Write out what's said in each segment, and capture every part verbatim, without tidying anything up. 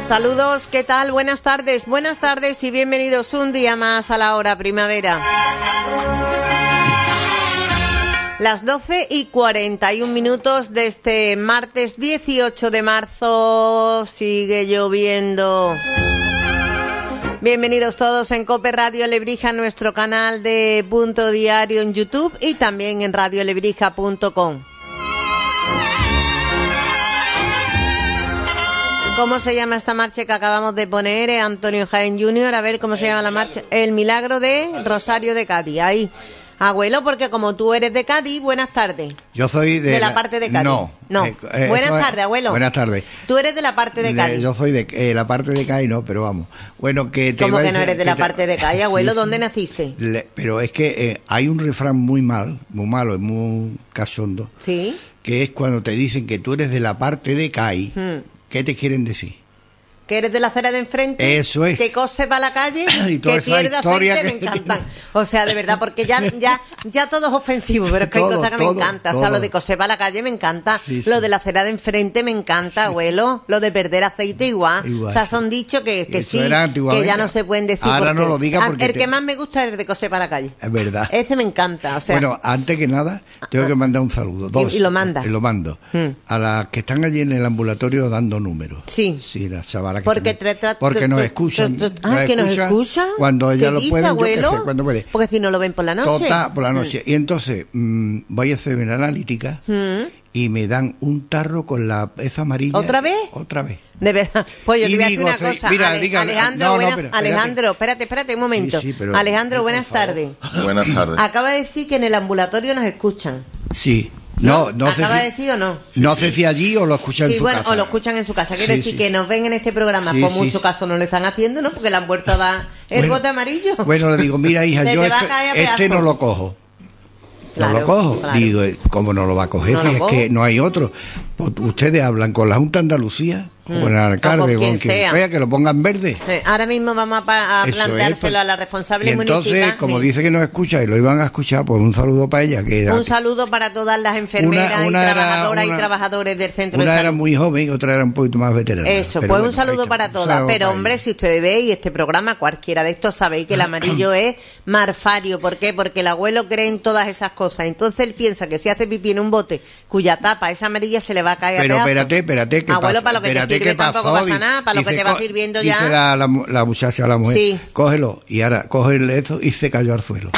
Saludos, ¿qué tal? Buenas tardes, buenas tardes y bienvenidos un día más a la hora primavera. Las doce y cuarenta y un minutos de este martes dieciocho de marzo, sigue lloviendo. Bienvenidos todos en COPE Radio Lebrija, nuestro canal de Punto Diario en YouTube y también en radio lebrija punto com. ¿Cómo se llama esta marcha que acabamos de poner, eh, Antonio Jaén junior? A ver, ¿cómo se llama la marcha? El Milagro de Rosario de Cádiz. Ahí. Abuelo, porque como tú eres de Cádiz, buenas tardes. Yo soy de... De la, la parte de Cádiz. No. No. Eh, eh, buenas tardes, abuelo. Buenas tardes. Tú eres de la parte de Cádiz. De, yo soy de eh, la parte de Cádiz, no, pero vamos. Bueno, que te ¿Cómo que no a, eres de la te, parte de Cádiz, abuelo? Sí, ¿Dónde sí. naciste? Le, pero es que eh, hay un refrán muy mal, muy malo, y muy cachondo. Sí. Que es cuando te dicen que tú eres de la parte de Cádiz. Hmm. ¿Qué te quieren decir? Que eres de la acera de enfrente, eso es, que cose para la calle, y que pierde aceite, que... me encantan. O sea, de verdad, porque ya ya ya todo es ofensivo, pero es que todo, hay cosas que todo, me encantan. O sea, lo de coser para la calle me encanta, sí, sí. Lo de la acera de enfrente me encanta, sí. Abuelo. Lo de perder aceite igual. igual o sea, son dichos que, que sí, que ya no se pueden decir. Ahora no lo digas porque... El te... que más me gusta es el de coser para la calle. Es verdad. Ese me encanta, o sea... Bueno, antes que nada, tengo que mandar un saludo. Dos, y, y lo manda. Y lo mando. Hmm. A las que están allí en el ambulatorio dando números. Sí. Sí, las chavalas que porque están... Porque nos escuchan. Ah, que nos escuchan. Cuando ellas lo pueden, abuelo? yo qué sé, cuando puede. Porque si no lo ven por la noche. Total, por la noche. Mm. Y entonces mmm, voy a hacer una analítica mm. y me dan un tarro con la pez amarilla. ¿Otra vez? Otra vez. De verdad. Pues yo y te voy a digo, decir una cosa. Mira, Ale, dígale, Alejandro, no, buena, no, pero, Alejandro, espérate, espérate un momento. Sí, sí, pero, Alejandro, buenas tardes. Buenas tardes. Acaba de decir que en el ambulatorio nos escuchan. Sí. No, no ¿Acaba sé de decir o no? No sé si allí o lo escuchan sí, en su bueno, casa. o lo escuchan en su casa. Quiere sí, decir sí. que nos ven en este programa, sí, por sí, mucho sí. caso no lo están haciendo, ¿no? Porque le han vuelto a dar el bueno, bote amarillo. Bueno, le digo, mira, hija, yo este, este no lo cojo. Claro, no lo cojo. Claro. Digo, ¿cómo no lo va a coger? No es que no hay otro. Pues ustedes hablan con la Junta de Andalucía, mm. con el alcalde, con quien, con quien sea. sea, que lo pongan verde. Eh, ahora mismo vamos a, pa a planteárselo es, pues, a la responsable y entonces, municipal. como sí. dice que nos escucha y lo iban a escuchar, pues un saludo para ella. Que era, un saludo para todas las enfermeras una, una y trabajadoras una, y trabajadores del centro una de salud. Una era muy joven y otra era un poquito más veterana. Eso, pues bueno, un saludo para todas. Pero hombre, ella. Si ustedes veis este programa, cualquiera de estos, sabéis que el amarillo es marfario. ¿Por qué? Porque el abuelo cree en todas esas cosas. Entonces él piensa que si hace pipí en un bote cuya tapa es amarilla, se le va a caer pero a pedazos. espérate, espérate, que abuelo, para lo que te sirve tampoco pasa nada, para lo que te va sirviendo ya. Dice la, la, la muchacha a la mujer, sí. Cógelo, y ahora coge eso y se cayó al suelo.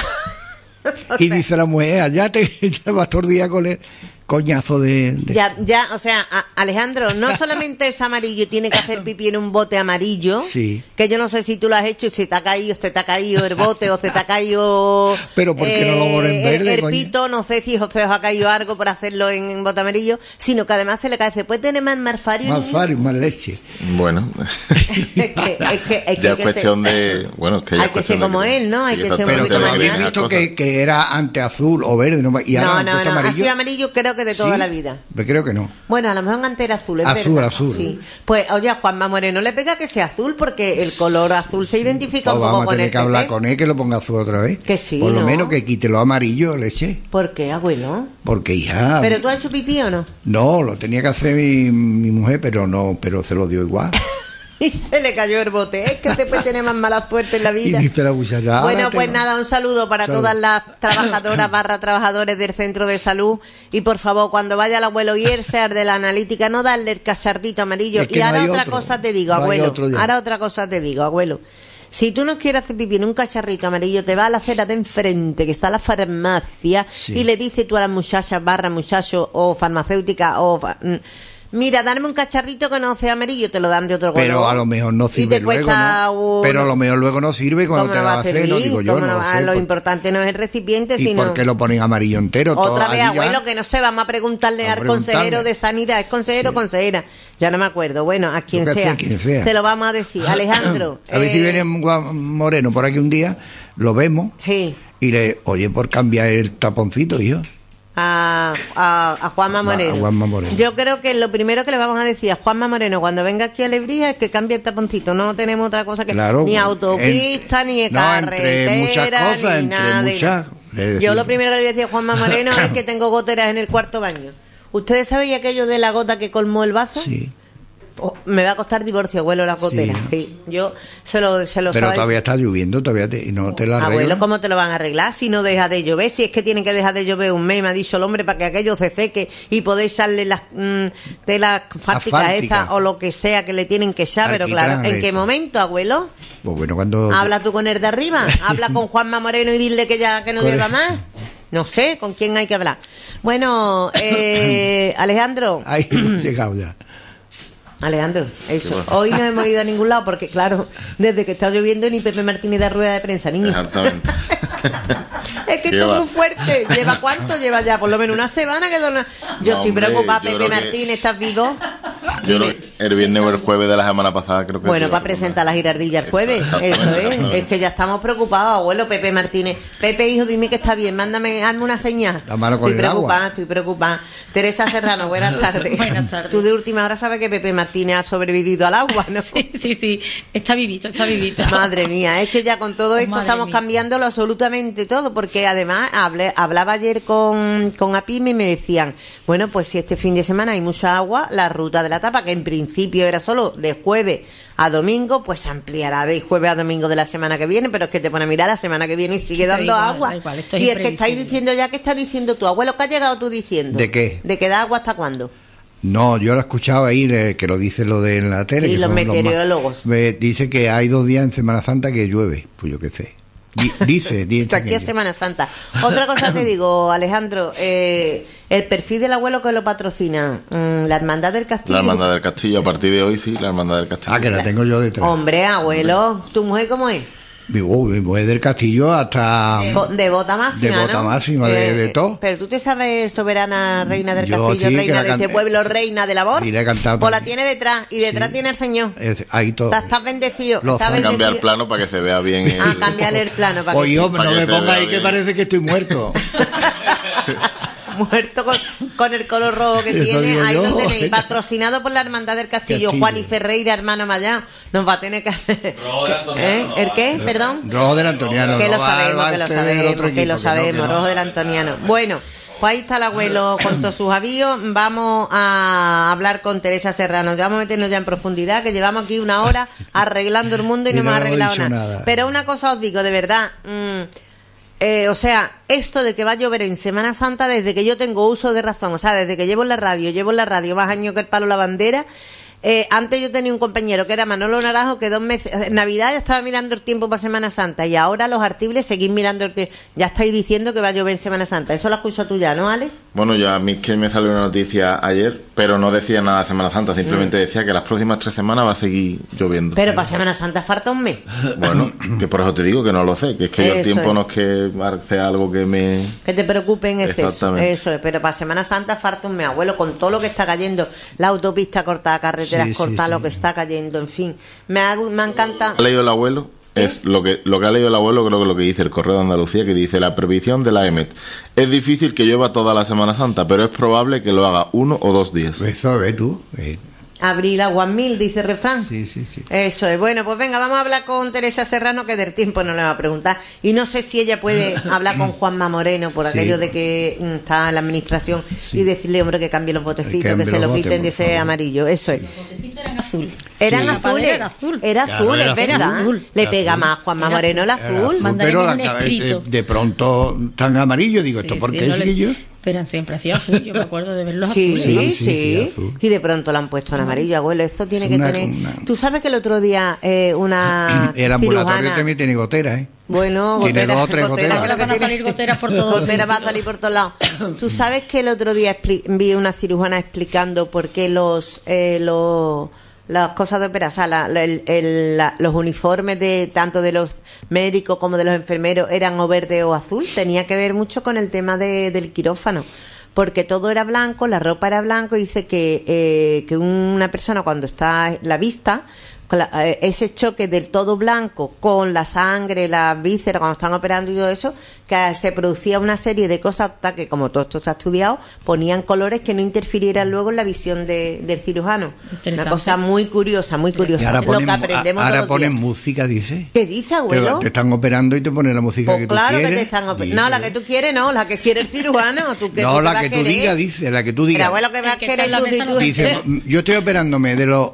o y sea, dice la mujer, allá te llevas todo el día con el coñazo de... de... Ya, ya, o sea, a, Alejandro, no solamente es amarillo, tiene que hacer pipí en un bote amarillo, sí. Que yo no sé si tú lo has hecho y si te ha caído, se te ha caído el bote o se te ha caído... Pero ¿por qué eh, no lo ponen verde, el, el pito, no sé si José os ha caído algo por hacerlo en, en bote amarillo, sino que además se le cae, ¿se puede tener más marfario? Marfario, más leche. Bueno, es que, es que, es que ya es cuestión ser, de... Bueno, es que ya hay que ser como él, ¿no? Hay que ser un pero poquito te más habéis visto que, que era ante azul o verde, ¿no? Y ahora no, no, no, amarillo. Ha sido amarillo creo que de toda ¿sí? La vida. Pero creo que no. Bueno, a lo mejor antes era azul, es azul, verdad. Azul, sí. Pues, oye, a Juanma Moreno le pega que sea azul porque el color azul se identifica pues un poco vamos con a tener el que hablar con él que lo ponga azul otra vez. Que sí, por lo ¿no? menos que quite lo amarillo, leche. ¿Por qué, abuelo? Porque, hija... ¿Pero tú has hecho pipí o no? No, lo tenía que hacer mi, mi mujer, pero no, pero se lo dio igual. Y se le cayó el bote. Es que se puede tener más mala suerte en la vida. Y dice la muchacha, bueno, pues nada, un saludo para Salud. Todas las trabajadoras barra trabajadores del centro de salud. Y por favor, cuando vaya el abuelo y irse al de la analítica, no darle el cacharrito amarillo. Es que y ahora no otra otro. cosa te digo, no abuelo. Ahora otra cosa te digo, abuelo. Si tú no quieres hacer pipí en un cacharrito amarillo, te vas a la acera de enfrente, que está la farmacia, sí. Y le dices tú a las muchachas barra muchacho o farmacéutica o... Mira, dame un cacharrito que no sea amarillo, te lo dan de otro color. Pero a lo mejor no sirve luego, ¿no? Un... Pero a lo mejor luego no sirve cuando te lo haces, no digo yo, no, no va? sé. Lo por... importante no es el recipiente, ¿Y sino... por qué lo ponen amarillo entero? Otra vez, abuelo, ya... que no sé, vamos a preguntarle a al consejero de Sanidad. ¿Es consejero o sí. consejera? Ya no me acuerdo. Bueno, a quien sea, quien sea. Se lo vamos a decir. Alejandro. A ver eh... si viene Moreno por aquí un día, lo vemos, sí. Y le, oye, por cambiar el taponcito, hijo. A, a, a Juanma Moreno. A Juanma Moreno. Yo creo que lo primero que le vamos a decir a Juanma Moreno cuando venga aquí a Lebrija es que cambie el taponcito. No tenemos otra cosa que... Claro, ni autopista, en, ni no, carretera, entre muchas cosas, ni nada entre muchas, de... Yo lo primero que le voy a decir a Juanma Moreno es que tengo goteras en el cuarto baño. ¿Ustedes saben aquello de la gota que colmó el vaso? Sí. Oh, me va a costar divorcio, abuelo, la gotera. Sí, sí. Yo se lo, se lo Pero sabe. todavía está lloviendo, todavía te, y no te lo arreglan. Abuelo, ¿cómo te lo van a arreglar si no deja de llover? Si es que tienen que dejar de llover un mes, me ha dicho el hombre, para que aquello se seque y podéis echarle las mm, telas fárticas esas o lo que sea que le tienen que echar. Pero claro, ¿en esa. qué momento, abuelo? Pues bueno, cuando... Habla tú con el de arriba, habla con Juanma Moreno y dile que ya que no lleva más. No sé, ¿con quién hay que hablar? Bueno, eh, Alejandro. Ahí hemos llegado ya. Alejandro, eso. Hoy no hemos ido a ningún lado porque, claro, desde que está lloviendo ni Pepe Martínez da rueda de prensa, niño. Exactamente. Es que esto es muy fuerte. ¿Lleva cuánto? Lleva ya por lo menos una semana que dona... Yo no, estoy preocupada, Pepe Martínez, que... ¿estás vivo? Yo lo, el viernes o el jueves de la semana pasada creo que... Bueno, para presentar la girardilla el jueves. Eso es. Es que ya estamos preocupados, abuelo. Pepe Martínez. Pepe, hijo, dime que está bien. Mándame, hazme una señal. La mano con estoy el preocupada, agua. Estoy preocupada. Teresa Serrano, buenas tardes. Buenas tardes. Tú de última hora sabes que Pepe Martínez ha sobrevivido al agua, ¿no? Sí, sí, sí. Está vivito, está vivito. Madre mía, es que ya con todo esto Madre estamos mía. cambiándolo absolutamente todo, porque además hablé, hablaba ayer con, con Apime y me decían, bueno, pues si este fin de semana hay mucha agua, la ruta de la tapa, que en principio era solo de jueves a domingo, pues se ampliará de jueves a domingo de la semana que viene, pero es que te pone a mirar la semana que viene y sigue dando igual, agua. igual, esto es y es que estáis diciendo ya, que estás diciendo tú, abuelo, ¿qué has llegado tú diciendo? ¿De qué? ¿De que da agua hasta cuándo? No, yo lo he escuchado ahí, eh, que lo dice lo de en la tele. Sí, que los son meteorólogos. Los me dice que hay dos días en Semana Santa que llueve, pues yo qué sé. Di, dice, dice. Hasta aquí a Semana Santa. Otra cosa te digo, Alejandro, eh, el perfil del abuelo que lo patrocina, mm, la Hermandad del Castillo. La Hermandad del Castillo, a partir de hoy sí, la Hermandad del Castillo. Ah, que la tengo yo detrás. Hombre, abuelo, ¿tu mujer cómo es? Mi, oh, mi mujer del Castillo hasta... De, bo- de bota máxima, De bota ¿no? máxima, de, de todo. Pero tú te sabes soberana, reina del Yo Castillo, sí, que reina la de este canté. pueblo, reina del amor. Y la he cantado Pues la también. tiene detrás, y detrás Sí. tiene el señor. Es- ahí todo. Estás, estás bendecido. Lo Estás sabe. bendecido. Cambiar el plano para que se vea bien. el- Ah, cambiarle el plano para que Oye, se- hombre, para no que me se ponga vea ahí que bien. parece que estoy muerto. muerto con, con el color rojo que Eso tiene. digo Ahí yo. lo tenéis, patrocinado por la Hermandad del Castillo. Castillo. Juan y Ferreira, hermano Mayá. Nos va a tener que... Rojo del Antoniano, ¿Eh? ¿El qué? Perdón. Rojo del Antoniano. Que no lo va- sabemos, va que lo este del sabemos, otro que equipo, lo no, sabemos. que no. Rojo del Antoniano. Bueno, pues ahí está el abuelo con todos sus avíos. Vamos a hablar con Teresa Serrano. Vamos a meternos ya en profundidad, que llevamos aquí una hora arreglando el mundo y, Y no no hemos hemos arreglado dicho nada. nada. Pero una cosa os digo, de verdad... mmm, Eh, o sea, esto de que va a llover en Semana Santa, desde que yo tengo uso de razón, o sea, desde que llevo en la radio, llevo en la radio más años que el palo la bandera. Eh, antes yo tenía un compañero que era Manolo Naranjo, que dos meses, en Navidad ya estaba mirando el tiempo para Semana Santa, y ahora los artibles seguís mirando el tiempo. Ya estáis diciendo que va a llover en Semana Santa. Eso lo escucho tú ya, ¿no, Ale? Bueno, yo a mí es que me salió una noticia ayer, pero no decía nada de Semana Santa, simplemente Mm. decía que las próximas tres semanas va a seguir lloviendo. Pero para Semana Santa falta un mes. Bueno, que por eso te digo que no lo sé, que es que yo el Eso tiempo es. no es que sea algo que me... Que te preocupe en exceso. Exactamente. Eso es, pero para Semana Santa falta un mes, abuelo, con todo lo que está cayendo, la autopista cortada, carreteras Sí, sí, cortadas, sí. lo que está cayendo, en fin. Me, ha, me encanta. ha leído el abuelo es lo que lo que ha leído el abuelo, creo que lo que dice el Correo de Andalucía, que dice: la previsión de la E M E T: es difícil que llueva toda la Semana Santa, pero es probable que lo haga uno o dos días. Eso ves tú. Eh, Abril agua mil, dice el refrán. Sí, sí, sí. Eso es. Bueno, pues venga, vamos a hablar con Teresa Serrano, que del tiempo no le va a preguntar. Y no sé si ella puede hablar con Juanma Moreno por Sí. aquello de que mm, está en la administración, Sí. y decirle, hombre, que cambie los botecitos, que, cambie se los los botes, quiten de por ese favor. amarillo. Eso es. Los botecitos eran azul. Eran Sí. La azules. padera era azul. Era Claro, azul, era es verdad. azul. Le Era pega azul. más Juanma Era Moreno el Era azul. azul, Mandaremos pero un la cabeza escrito. de, de pronto tan amarillo, digo, Sí, ¿esto por sí, qué no le- chiquillo? Pero siempre ha sido azul, yo me acuerdo de verlos Sí, azules. sí, Sí, sí, sí, sí, azul. Y de pronto lo han puesto en amarillo, abuelo. Eso tiene Es que una- tener. una- Tú sabes que el otro día eh, una El ambulatorio cirujana... también tiene goteras, ¿eh? Bueno, Tiene goteras, dos o tres goteras, goteras. creo que Van a tiene- salir goteras por todos Goteras van a sitios. salir por todos lados. Tú sabes que el otro día expli- vi una cirujana explicando por qué los eh, los las cosas de operar, o sea, la- la- el- el- la- los uniformes de tanto de los médicos como de los enfermeros eran o verde o azul. Tenía que ver mucho con el tema de, del quirófano, porque todo era blanco, la ropa era blanco, y dice que, eh, que una persona cuando está la vista, con la, eh, ese choque del todo blanco con la sangre, las vísceras, cuando están operando y todo eso, que se producía una serie de cosas hasta que, como todo esto está estudiado, ponían colores que no interfirieran luego en la visión de, del cirujano. Una cosa muy curiosa, muy curiosa. Y ahora ponen, lo que aprendemos ahora todos ponen días. música, dice. ¿Qué dice, abuelo? Te, te están operando y te ponen la música pues que tú claro quieres. Que te están oper- no, la que tú quieres no, la que quiere el cirujano. ¿Tú, que no, tú la que tú digas, dice, la que tú digas. Pero abuelo, que vas a querer tú, si tú dice, yo estoy operándome de los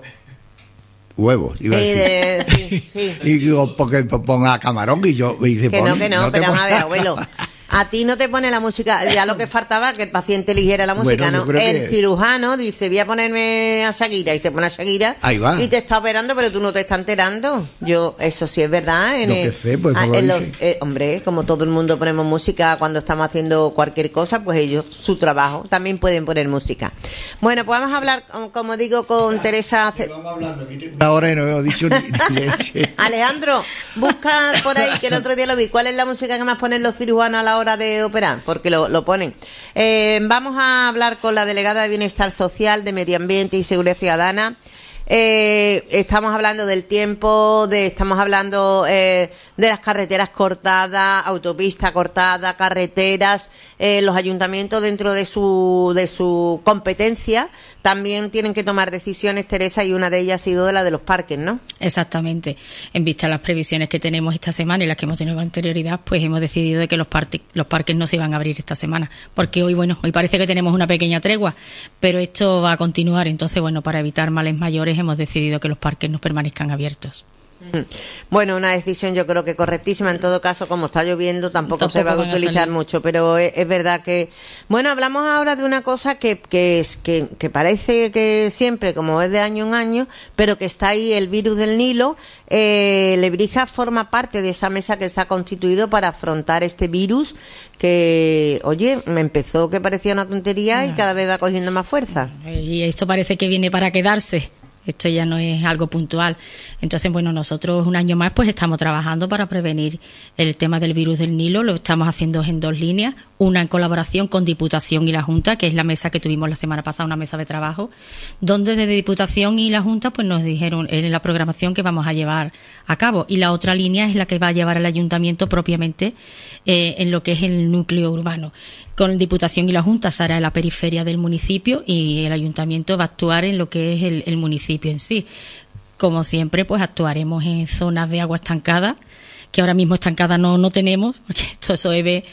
huevos, iba a decir. De, sí, sí. Y digo, porque ponga camarón y yo y dice, que no, que no, no pero pon... vamos a ver, abuelo. A ti no te pone la música, ya lo que faltaba que el paciente eligiera la música, bueno, ¿no? El que... cirujano dice, voy a ponerme a Shakira, y se pone a Shakira. Ahí va. Y te está operando, pero tú no te estás enterando. Yo, eso sí es verdad. En lo el, que sé, pues, ah, lo en los, dice. eh, hombre, como todo el mundo ponemos música cuando estamos haciendo cualquier cosa, pues ellos, su trabajo, también pueden poner música. Bueno, pues vamos a hablar, como digo, con Teresa. Vamos hablando, ahora no he dicho ni, ni leche. Alejandro, busca por ahí, que el otro día lo vi, ¿cuál es la música que más ponen los cirujanos a la hora de operar? Porque lo, lo ponen. Eh, vamos a hablar con la delegada de Bienestar Social, de Medio Ambiente y Seguridad Ciudadana. Eh, estamos hablando del tiempo, de estamos hablando eh, de las carreteras cortadas, autopista cortada, carreteras. Eh, los ayuntamientos, dentro de su de su competencia, también tienen que tomar decisiones, Teresa, y una de ellas ha sido de la de los parques, ¿no? Exactamente. En vista de las previsiones que tenemos esta semana y las que hemos tenido con anterioridad, pues hemos decidido de que los, parque, los parques no se iban a abrir esta semana. Porque hoy, bueno, hoy parece que tenemos una pequeña tregua, pero esto va a continuar. Entonces, bueno, para evitar males mayores hemos decidido que los parques no permanezcan abiertos. Bueno, una decisión yo creo que correctísima. En todo caso, como está lloviendo, tampoco, tampoco se va a utilizar a mucho, pero es, es verdad que... Bueno, hablamos ahora de una cosa que, que, es, que, que parece que siempre, como es de año en año, pero que está ahí, el virus del Nilo. Eh, Lebrija forma parte de esa mesa que se ha constituido para afrontar este virus que, oye, me empezó que parecía una tontería y cada vez va cogiendo más fuerza. Y esto parece que viene para quedarse. Esto ya no es algo puntual. Entonces, bueno, nosotros un año más pues estamos trabajando para prevenir el tema del virus del Nilo. Lo estamos haciendo en dos líneas. Una en colaboración con Diputación y la Junta, que es la mesa que tuvimos la semana pasada, una mesa de trabajo, donde desde Diputación y la Junta pues nos dijeron en la programación que vamos a llevar a cabo. Y la otra línea es la que va a llevar el Ayuntamiento propiamente eh, en lo que es el núcleo urbano. Con Diputación y la Junta se hará en la periferia del municipio y el Ayuntamiento va a actuar en lo que es el, el municipio en sí. Como siempre, pues actuaremos en zonas de agua estancada, que ahora mismo estancada no, no tenemos, porque esto es O E B,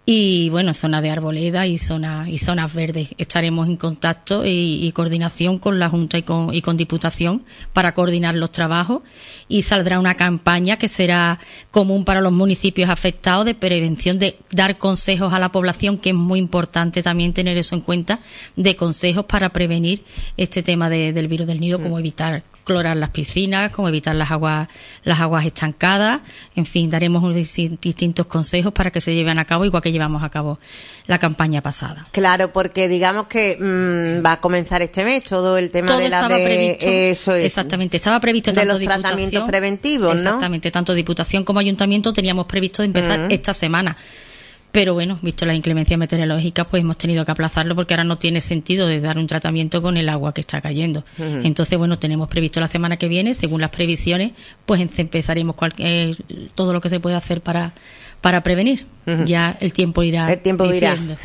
y bueno, zonas de arboleda y zonas y zonas verdes. Estaremos en contacto y, y coordinación con la Junta y con, y con Diputación para coordinar los trabajos, y saldrá una campaña que será común para los municipios afectados de prevención, de dar consejos a la población, que es muy importante también tener eso en cuenta, de consejos para prevenir este tema de, del virus del Nilo, como evitar clorar las piscinas, como evitar las aguas las aguas estancadas. En fin, daremos unos distintos consejos para que se lleven a cabo, igual que llevamos a cabo la campaña pasada. Claro, porque digamos que mmm, va a comenzar este mes todo el tema todo de la estaba de previsto, eso es, exactamente, estaba previsto de tanto los Diputación, tratamientos preventivos, ¿no? Exactamente, tanto Diputación como Ayuntamiento teníamos previsto empezar uh-huh. esta semana. Pero bueno, visto las inclemencias meteorológicas, pues hemos tenido que aplazarlo porque ahora no tiene sentido de dar un tratamiento con el agua que está cayendo. Uh-huh. Entonces, bueno, tenemos previsto la semana que viene, según las previsiones, pues empezaremos cualquier, todo lo que se puede hacer para, para prevenir. Uh-huh. Ya el tiempo irá El tiempo diciendo.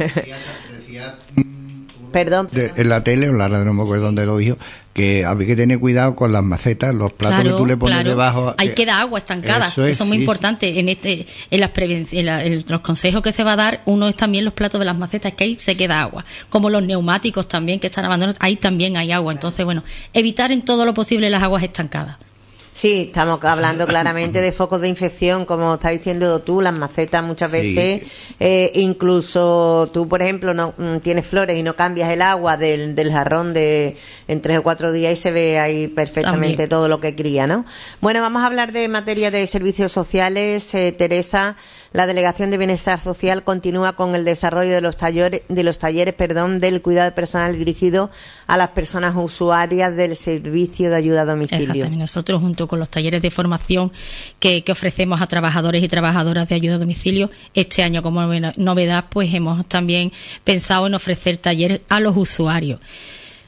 dirá. Perdón. De, en la tele, en la radio, no me acuerdo dónde lo dijo, que había que tener cuidado con las macetas, los platos claro, que tú le pones claro. debajo. Ahí que... queda agua estancada. Eso es, Eso es muy sí, importante. Sí. En este, en las preven... en, la, en los consejos que se va a dar, uno es también los platos de las macetas, que ahí se queda agua. Como los neumáticos también que están abandonados, ahí también hay agua. Entonces, bueno, evitar en todo lo posible las aguas estancadas. Sí, estamos hablando claramente de focos de infección, como estás diciendo tú, las macetas muchas veces, sí. eh, incluso tú, por ejemplo, no tienes flores y no cambias el agua del, del jarrón de en tres o cuatro días y se ve ahí perfectamente también todo lo que cría, ¿no? Bueno, vamos a hablar de materia de servicios sociales, eh, Teresa. La Delegación de Bienestar Social continúa con el desarrollo de los talleres, de los talleres, perdón, del cuidado personal dirigido a las personas usuarias del servicio de ayuda a domicilio. Exactamente. Nosotros, junto con los talleres de formación que, que ofrecemos a trabajadores y trabajadoras de ayuda a domicilio, este año como novedad, pues hemos también pensado en ofrecer talleres a los usuarios.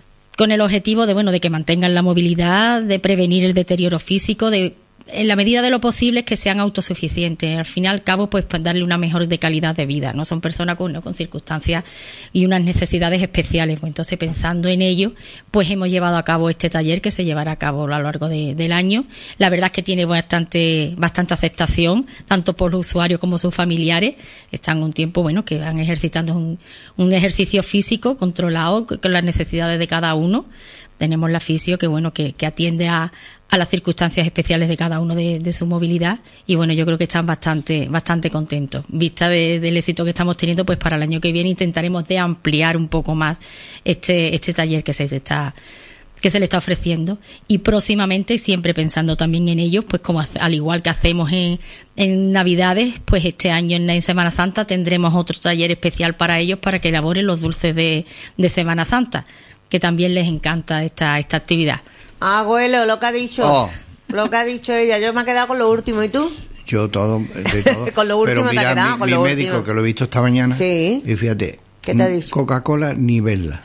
con el objetivo de, bueno, de que mantengan la movilidad, de prevenir el deterioro físico, de en la medida de lo posible es que sean autosuficientes. Al fin y al cabo, pues, pues darle una mejor de calidad de vida, ¿no? Son personas con, ¿no? con circunstancias y unas necesidades especiales. Pues entonces, pensando en ello, pues hemos llevado a cabo este taller que se llevará a cabo a lo largo de, del año. La verdad es que tiene bastante, bastante aceptación, tanto por los usuarios como sus familiares. Están un tiempo, bueno, que van ejercitando un, un ejercicio físico controlado con las necesidades de cada uno. Tenemos la fisio que, bueno, que, que atiende a, a las circunstancias especiales de cada uno de, de su movilidad, y bueno, yo creo que están bastante bastante contentos. Vista de, del éxito que estamos teniendo, pues para el año que viene intentaremos de ampliar un poco más este este taller que se está que se le está ofreciendo, y próximamente, siempre pensando también en ellos, pues como al igual que hacemos en, en Navidades, pues este año en, en Semana Santa tendremos otro taller especial para ellos, para que elaboren los dulces de, de Semana Santa, que también les encanta esta esta actividad. Abuelo, lo que ha dicho, oh. lo que ha dicho ella, yo me he quedado con lo último, ¿y tú? Yo todo, de todo. Con lo último. Pero mira, te ha quedado, mi, con mi lo médico, último. que lo he visto esta mañana, sí. Y fíjate, ¿qué te ha dicho? Coca-Cola ni verla.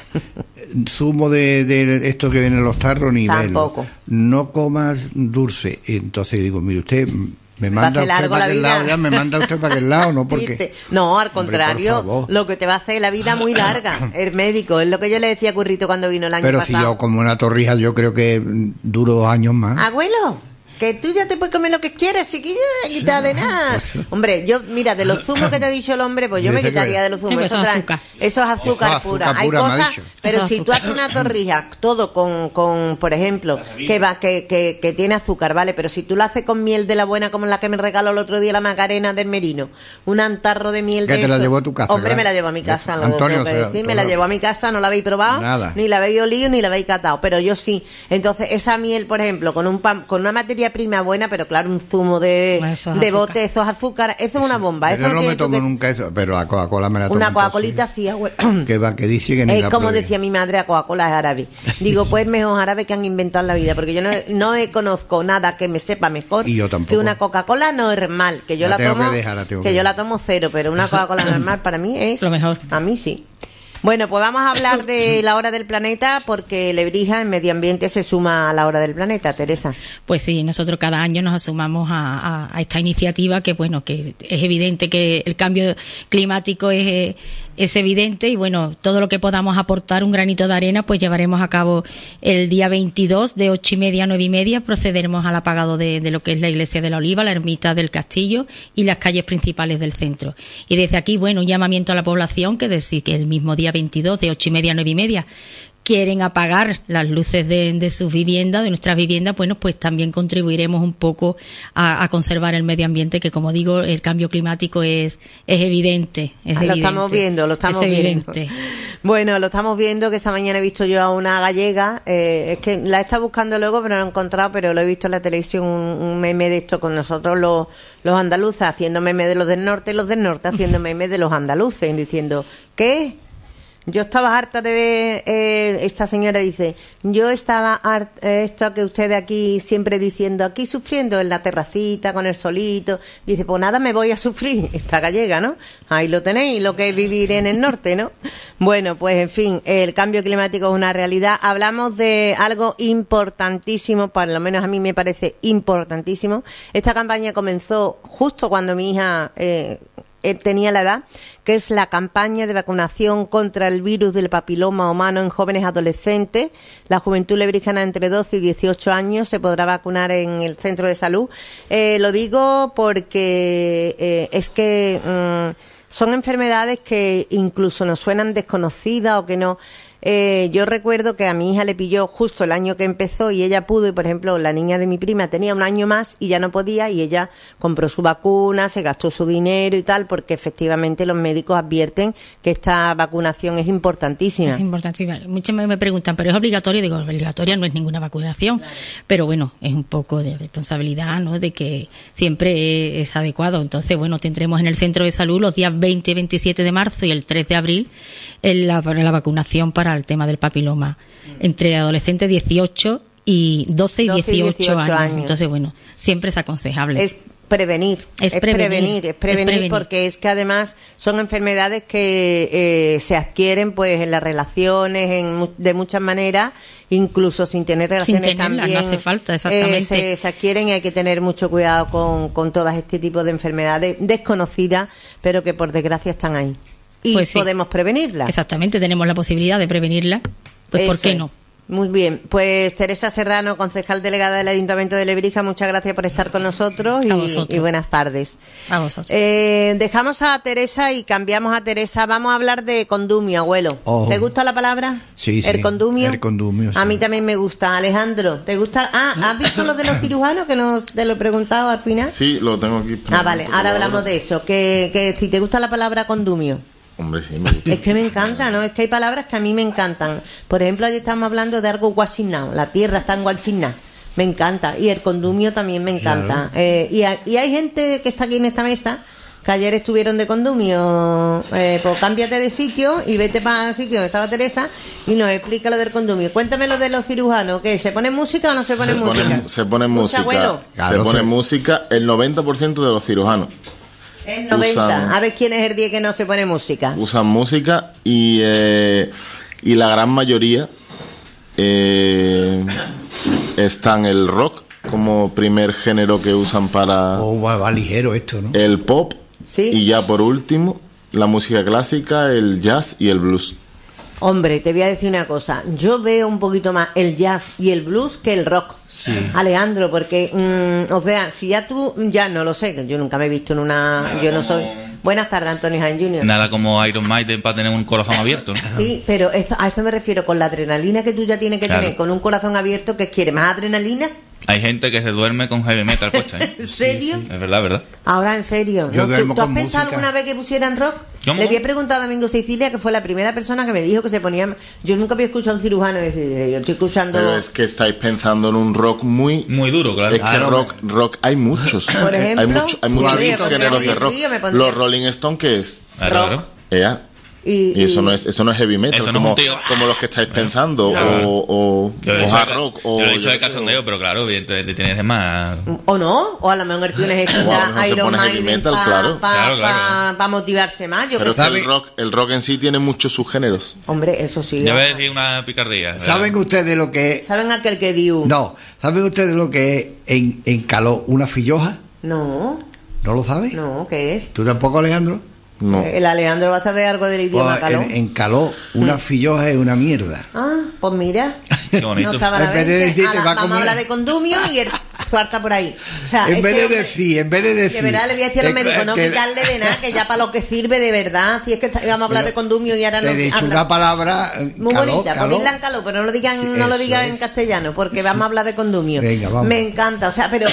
Zumo de, de esto que viene en los tarros ni Tampoco. verlo. No comas dulce. Entonces digo, mire usted, me manda usted para aquel lado, ya me manda usted para aquel lado, ¿no? Porque no, al contrario, hombre, lo que te va a hacer la vida muy larga, el médico, es lo que yo le decía a Currito cuando vino el año Pero pasado. Pero si yo como una torrija, yo creo que duro dos años más. Abuelo, que tú ya te puedes comer lo que quieras, chiquillo, no me quitas de nada. Hombre, yo, mira, de los zumos que te ha dicho el hombre, pues yo me quitaría de los zumos. Eso, eso, azúcar. eso es azúcar eso pura. Azúcar Hay pura, cosas, pero eso si tú haces una torrija, todo con, con por ejemplo, que va, que, que, que tiene azúcar, ¿vale? Pero si tú lo haces con miel de la buena, como la que me regaló el otro día la Macarena del Merino, un antarro de miel de ¿Que te la llevó a tu casa? Hombre, claro. me la llevo a mi casa, Eso. lo Antonio, tengo que o sea, decir, todo. me la llevo a mi casa, no la habéis probado, Nada. ni la habéis olido, ni la habéis catado, pero yo sí. Entonces, esa miel, por ejemplo, con un pan, con una materia prima buena, pero claro, un zumo de Eso de bote, esos azúcar, eso es una bomba. Pero eso no no me tomo que... nunca eso, pero la Coca-Cola me la tomo. Una Coca-Colita así, güey. Que va, que dice que ni es la como pruebe. decía mi madre, a Coca-Cola es árabe. Digo, pues mejor árabe que han inventado en la vida, porque yo no, no conozco nada que me sepa mejor y yo tampoco. que una Coca-Cola normal, que yo la, la tomo, que, dejar, la que, que yo la tomo cero, pero una Coca-Cola normal para mí es lo mejor. A mí sí. Bueno, pues vamos a hablar de la hora del planeta, porque Lebrija en medio ambiente se suma a la hora del planeta, Teresa. Pues sí, nosotros cada año nos asumamos a, a, a esta iniciativa, que bueno, que es evidente que el cambio climático es, es evidente, y bueno, todo lo que podamos aportar un granito de arena, pues llevaremos a cabo el día veintidós de ocho y media a nueve y media, procederemos al apagado de, de lo que es la Iglesia de la Oliva, la Ermita del Castillo y las calles principales del centro. Y desde aquí, bueno, un llamamiento a la población, que decir que el mismo día veintidós de ocho y media a nueve y media quieren apagar las luces de, de sus viviendas, de nuestras viviendas, bueno, pues también contribuiremos un poco a, a conservar el medio ambiente, que como digo, el cambio climático es, es evidente. Es ah, lo evidente, estamos viendo, lo estamos es viendo. Evidente. Bueno, lo estamos viendo, que esta mañana he visto yo a una gallega, eh, es que la he estado buscando luego, pero no lo he encontrado, pero lo he visto en la televisión, un, un meme de esto con nosotros los, los andaluces, haciendo meme de los del norte, y los del norte haciendo meme de los andaluces, diciendo, ¿qué? Yo estaba harta de ver, eh, esta señora dice, yo estaba harta, eh, esto que ustedes aquí siempre diciendo, aquí sufriendo en la terracita con el solito, dice, pues nada, me voy a sufrir, esta gallega, ¿no? Ahí lo tenéis, lo que es vivir en el norte, ¿no? Bueno, pues en fin, el cambio climático es una realidad. Hablamos de algo importantísimo, por lo menos a mí me parece importantísimo. Esta campaña comenzó justo cuando mi hija eh, tenía la edad, que es la campaña de vacunación contra el virus del papiloma humano en jóvenes adolescentes. La juventud lebrijana entre doce y dieciocho años se podrá vacunar en el centro de salud. Eh, lo digo porque eh, es que um, son enfermedades que incluso nos suenan desconocidas o que no... Eh, yo recuerdo que a mi hija le pilló justo el año que empezó y ella pudo, y por ejemplo la niña de mi prima tenía un año más y ya no podía, y ella compró su vacuna, se gastó su dinero y tal, porque efectivamente los médicos advierten que esta vacunación es importantísima. Es importantísima. Muchos me, me preguntan, ¿pero es obligatorio? Digo, obligatoria no es ninguna vacunación, claro. Pero bueno, es un poco de responsabilidad, ¿no?, de que siempre es, es adecuado. Entonces, bueno, tendremos en el centro de salud los días veinte y veintisiete de marzo y el tres de abril en la, la vacunación para el tema del papiloma entre adolescentes dieciocho y doce y dieciocho años. Entonces, bueno, siempre es aconsejable. Es prevenir. Es, es prevenir, prevenir, es prevenir, es prevenir. Porque es que además son enfermedades que eh, se adquieren pues en las relaciones, en, de muchas maneras, incluso sin tener relaciones sin tenerlas, también. No hace falta, exactamente. Eh, se, se adquieren y hay que tener mucho cuidado con, con todas este tipo de enfermedades desconocidas, pero que por desgracia están ahí. Y pues sí, podemos prevenirlas. Exactamente, tenemos la posibilidad de prevenirla, pues Eso ¿por qué es. no? Muy bien, pues Teresa Serrano, concejal delegada del Ayuntamiento de Lebrija, muchas gracias por estar con nosotros y, y buenas tardes. A vosotros. Eh, dejamos a Teresa y cambiamos a Teresa. Vamos a hablar de condumio, abuelo. Oh. ¿Te gusta la palabra? Sí, sí. ¿El condumio? El condumio, sí. A mí también me gusta. Alejandro, ¿te gusta? Ah, ¿has visto lo de los cirujanos que nos te lo he preguntado al final? Sí, lo tengo aquí. Ah, vale, ahora hablamos de eso. Que, que si te gusta la palabra condumio. Hombre, sí, me gusta. Es que me encanta, ¿no? Es que hay palabras que a mí me encantan. Por ejemplo, ayer estábamos hablando de algo guachinnao. La tierra está en guachiná. Me encanta. Y el condumio también me encanta. Claro. Eh, y, a, y hay gente que está aquí en esta mesa que ayer estuvieron de condumio. Eh, pues cámbiate de sitio y vete para el sitio donde estaba Teresa y nos explica lo del condumio. Cuéntame lo de los cirujanos. ¿Qué? ¿Se pone música o no se pone se música? Pone, se pone música. Abuelo? Se pone música el noventa por ciento de los cirujanos. El noventa. Usan, a ver quién es el día que no se pone música. Usan música y, eh, y la gran mayoría eh, están el rock como primer género que usan para... Oh, va, va ligero esto, ¿no? El pop. ¿Sí? Y ya por último, la música clásica, el jazz y el blues. Hombre, te voy a decir una cosa. Yo veo un poquito más el jazz y el blues que el rock. Sí. Alejandro, porque, mmm, o sea, si ya tú, ya no lo sé, yo nunca me he visto en una... Nada yo no como... soy... Buenas tardes, Antonio Jaén junior Nada como Iron Maiden para tener un corazón abierto, ¿no? Sí, pero eso, a eso me refiero, con la adrenalina que tú ya tienes que claro. tener, con un corazón abierto, que quiere más adrenalina. Hay gente que se duerme con heavy metal puesta, ¿eh? ¿En serio? Sí, sí. Es verdad, ¿verdad? Ahora, en serio. Yo ¿No? duermo ¿Tú, ¿tú has con pensado música. alguna vez que pusieran rock? ¿Cómo? Le había preguntado a Domingo Sicilia, que fue la primera persona que me dijo que se ponía... Yo nunca había escuchado a un cirujano decir, yo estoy escuchando... Pero es que estáis pensando en un rock muy... Muy duro, claro. Es que Claro. rock, rock hay muchos. Por ejemplo, hay, mucho, hay sí, muchos sí, pues, géneros sí, de rock. sí, yo me pondría- Los Rolling Stones, ¿qué es? Claro, rock. claro. Ea. Y, Y eso y- no es eso no es heavy metal, Eso no es como, un tío. como los que estáis pensando, Claro. o, o, Yo lo he o dicho hard de- rock, yo o... lo he dicho yo de qué sé, cachondeo, pero claro, evidentemente tienes más... O no, o a lo mejor tú necesitas O a lo mejor se Iron pone heavy Maiden metal, para claro. Claro, claro. motivarse más. Yo Pero que es que sé. el rock, el rock en sí tiene muchos subgéneros. Hombre, eso sí. Yo voy a decir una picardía. ¿verdad? ¿Saben ustedes lo que es? ¿Saben aquel que dio? No, ¿saben ustedes lo que es en, en caló una filloja? No, ¿No lo sabes? no, ¿qué es? ¿Tú tampoco, Alejandro? No. El Alejandro va a saber algo del idioma Pues, caló. en, en caló una filloja es una mierda. Ah, pues mira. Qué bonito. No estaba a la En vez de vez. decir, te Ahora, va a vamos a comer. hablar de condumio y el suelta por ahí. O sea, En este vez de hombre- decir, en vez de decir... De verdad, le voy a decir a los que- médicos, no que- quitarle de nada, que ya para lo que sirve de verdad. Si es que está- vamos a hablar Pero de condumio y ahora Te no he dicho habla- una palabra... eh, Muy caló, bonita, caló. podéis en caló, pero no lo digan, Sí, no lo eso digan es. en castellano, porque Sí. vamos a hablar de condumio. Venga, vamos. Me encanta, o sea, pero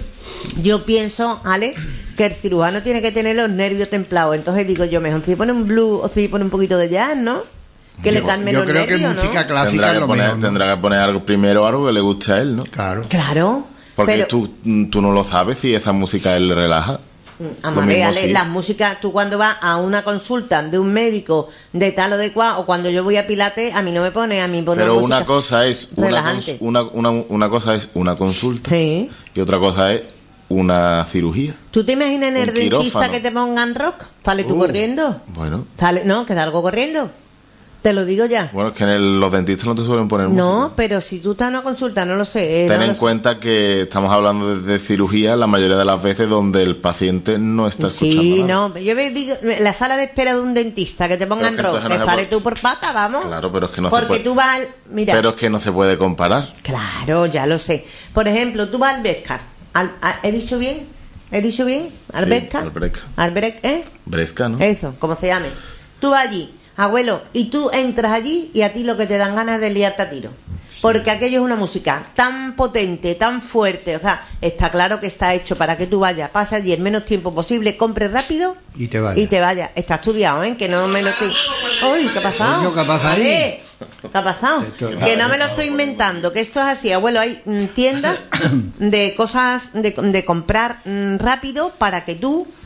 yo pienso, Ale, que el cirujano tiene que tener los nervios templados. Entonces digo yo, mejor si pone un blues o si pone un poquito de jazz, ¿no? Que le Yo- calme Yo los creo que nervios, música ¿no? clásica Tendrá es que, lo poner, mejor, ¿no? tendrá que poner algo primero, algo que le guste a él, ¿no? Claro. Claro. Porque pero, tú, tú no lo sabes si esa música a él le relaja. Vamos Lo a ver, mismo Ale, sí. las músicas, tú cuando vas a una consulta de un médico de tal o de cual, o cuando yo voy a Pilates, a mí no me pone, a mí pone Pero música una cosa es una, relajante. cons- una, una, una cosa es una consulta Sí. y otra cosa es una cirugía. ¿Tú te imaginas en el Un dentista quirófano. que te pongan rock? ¿Sale tú Uh. corriendo? Bueno, ¿Sale? No, que salgo corriendo. Te lo digo ya. bueno, es que en el- los dentistas no te suelen poner No, música. pero si tú estás en una consulta, no lo sé. eh, Ten no en lo sé. cuenta que estamos hablando de, de cirugía la mayoría de las veces donde el paciente no está escuchando Sí, nada. no, yo me digo, la sala de espera de un dentista, que te pongan Pero que rock, entonces no que se sale puede- tú por pata, vamos. Claro, pero es que no se Porque puede- tú vas al... Mira, Pero es que no se puede comparar. claro, ya lo sé. Por ejemplo, tú vas al Bescar. Al, a- ¿He dicho bien? ¿He dicho bien? ¿Al Sí, Bescar? al Bresca. Al Brec, ¿eh? Bresca, ¿no? Eso, como se llame. Tú vas allí, abuelo, y tú entras allí y a ti lo que te dan ganas es de liarte a tiro. Porque aquello es una música tan potente, tan fuerte. O sea, está claro que está hecho para que tú vayas, pases allí el menos tiempo posible, compres rápido Y te vayas. y te vayas. Está estudiado, ¿eh? Que no me lo estoy... ¡Uy! ¿Qué ha pasado? Coño, ¿qué ha pasado ahí? Vale. ¿Qué ha pasado? Esto- Que no me lo estoy inventando, que esto es así, abuelo. Hay mm, tiendas de cosas de, de comprar mm, rápido para que tú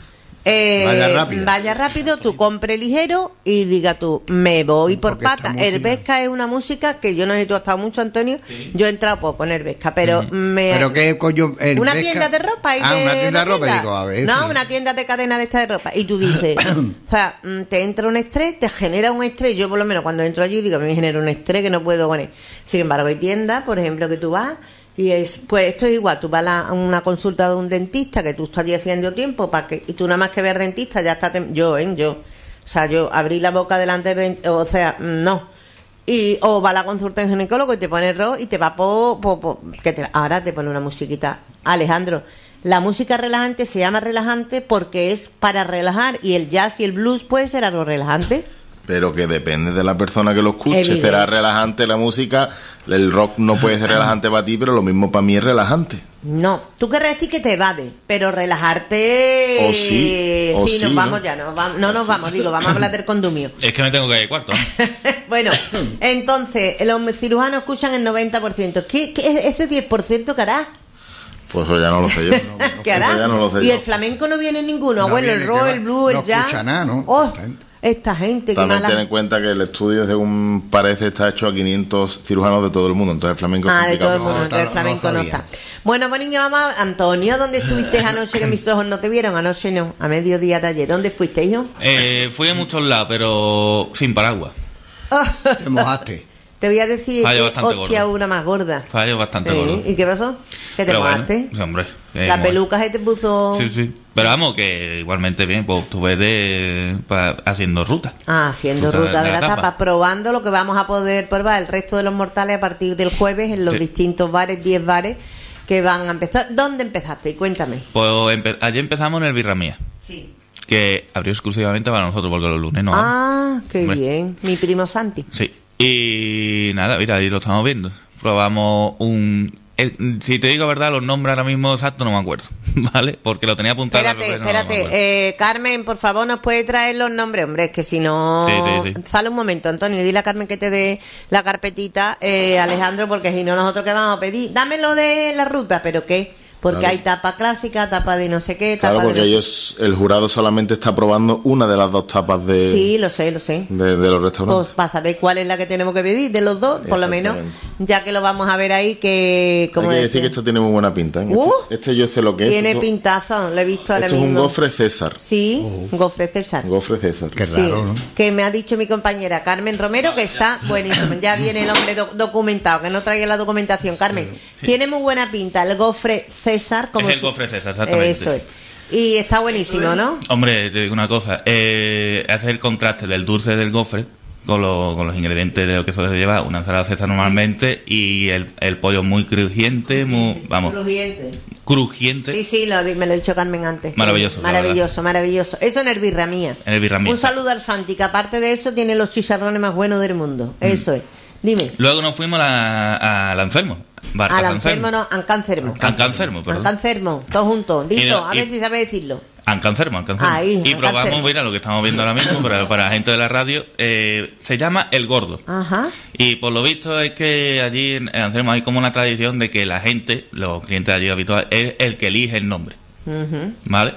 Eh, vaya rápido. Vaya rápido, tú compre ligero y diga tú, me voy por pata. El Vesca es una música que yo no sé si tú has estado mucho, Antonio. Sí. Yo he entrado por poner Vesca, pero mm. me... ¿Pero qué coño? El una Vesca... tienda de ropa. Y ah, de una tienda de ropa. Tienda. Digo, a ver, no, sí. una tienda de cadena de esta de ropa. Y tú dices, o sea, te entra un estrés, te genera un estrés. Yo por lo menos cuando entro allí digo, a mí me genera un estrés que no puedo con él. Sin embargo, hay tiendas, por ejemplo, que tú vas... Y es, pues esto es igual, tú vas a una consulta de un dentista que tú estás haciendo tiempo para que, y tú nada más que ver dentista ya está, tem- yo, ¿eh? Yo, o sea, yo abrí la boca delante del dentista, o sea, no. Y, o va a la consulta en ginecólogo y te pone rojo y te va po, po, po que te, ahora te pone una musiquita. Alejandro, la música relajante se llama relajante porque es para relajar y el jazz y el blues puede ser algo relajante. Pero que depende de la persona que lo escuche. Evidente. Será relajante la música. El rock no puede ser relajante para ti, pero lo mismo para mí es relajante. No, tú querrás decir que te evade, pero relajarte... O sí, o sí, sí, nos ¿no? vamos ya, no, vamos, no nos vamos, digo, vamos a hablar del condumio. Es que me tengo que ir cuarto. Bueno, entonces, los cirujanos escuchan el noventa por ciento. ¿Qué, qué ese diez por ciento qué hará? Pues eso ya no lo sé yo. No, no, ¿Qué hará? Ya no lo sé y yo. El flamenco no viene ninguno, no bueno, viene, el rock, el blues, no el jazz... escucha nada, ¿no? Oh, esta gente que también mala... ten en cuenta que el estudio, según parece, está hecho a quinientos cirujanos de todo el mundo, entonces el flamenco ah, es de todo el mundo, no, entonces el flamenco no, no está. Bueno, pues niño, vamos a... Antonio, ¿dónde estuviste anoche que mis ojos no te vieron? Anoche no, a mediodía de ayer. ¿Dónde fuiste, hijo? Eh, fui a muchos lados, pero sin paraguas. Te mojaste. Te voy a decir Fallo que hostia, gordo. Una más gorda. Fallo bastante ¿Sí? gordo. ¿Y qué pasó? ¿Que te pero mojaste? Bueno, pues, hombre, eh, la moja. peluca se te puso... Sí, sí. Pero vamos, que igualmente bien, pues estuve de, pa, haciendo ruta. Ah, haciendo ruta, ruta de, de la, la tapa. tapa, probando lo que vamos a poder probar el resto de los mortales a partir del jueves en los sí. distintos bares, diez bares que van a empezar. ¿Dónde empezaste? Cuéntame. Pues empe- ayer empezamos en el Birramía. Sí. Que abrió exclusivamente para nosotros, porque los lunes no. Ah, qué hombre. bien. Mi primo Santi. Sí. Y nada, mira, ahí lo estamos viendo. Probamos un... El, si te digo verdad, los nombres ahora mismo exactos no me acuerdo, ¿vale? Porque lo tenía apuntado. Espérate, no, espérate. No eh, Carmen, por favor, ¿nos puede traer los nombres? Hombre, es que si no... Sí, sí, sí. Sale un momento, Antonio, dile a Carmen que te dé la carpetita, eh, Alejandro, porque si no, nosotros qué vamos a pedir. Dámelo de la ruta, ¿pero qué? Porque claro. Hay tapa clásica, tapa de no sé qué, tapa claro, porque de... ellos, el jurado solamente está probando una de las dos tapas de... Sí, lo sé, lo sé. De, de los restaurantes. Pues para saber cuál es la que tenemos que pedir, de los dos, por lo menos, ya que lo vamos a ver ahí, que... Hay que decir decir que esto tiene muy buena pinta, ¿eh? Uh, este, este yo sé lo que es. Tiene esto, pintazo, lo he visto ahora esto mismo. Esto es un gofre César. Sí, un oh. gofre César. Gofre César. Qué raro, sí, ¿no? Que me ha dicho mi compañera Carmen Romero que está buenísimo. Ya viene el hombre do- documentado, que no traiga la documentación. Carmen, sí. Tiene muy buena pinta el gofre César. Como es el gofre César, exactamente. Eso es. Y está buenísimo, ¿no? Hombre, te digo una cosa. Eh, hace el contraste del dulce del gofre con, lo, con los ingredientes de lo que suele llevar una ensalada César normalmente, y el, el pollo muy crujiente, muy, vamos, crujiente. Crujiente. Sí, sí, lo, me lo ha dicho Carmen antes. Maravilloso. Maravilloso, maravilloso. Eso en el Birramía. En el Birramía. Un saludo al Santi, que aparte de eso tiene los chicharrones más buenos del mundo. Mm. Eso es. Dime. Luego nos fuimos a, a Lancermo. A Lancermo, no, Ancancermo. Ancancermo, perdón. Ancancermo, todos juntos. Dilo, no, a ver si sabes decirlo. Ancancermo, Ancancermo. Ahí, y probamos, mira, lo que estamos viendo ahora mismo, para, para la gente de la radio, eh, se llama El Gordo. Ajá. Y por lo visto es que allí en Ancancermo hay como una tradición de que la gente, los clientes allí habituales, es el que elige el nombre. Uh-huh. ¿Vale?